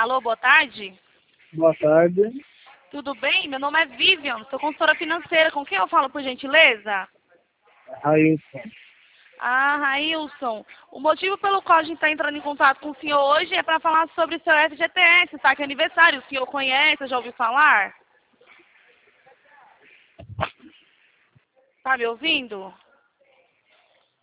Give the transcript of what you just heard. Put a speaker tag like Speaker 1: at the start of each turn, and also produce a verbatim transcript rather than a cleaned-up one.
Speaker 1: Alô, boa tarde.
Speaker 2: Boa tarde.
Speaker 1: Tudo bem? Meu nome é Vivian, sou consultora financeira. Com quem eu falo, por gentileza?
Speaker 2: Railson.
Speaker 1: Ah, Railson. O motivo pelo qual a gente está entrando em contato com o senhor hoje é para falar sobre o seu F G T S, tá? Que é aniversário. O senhor conhece, já ouviu falar? Tá me ouvindo?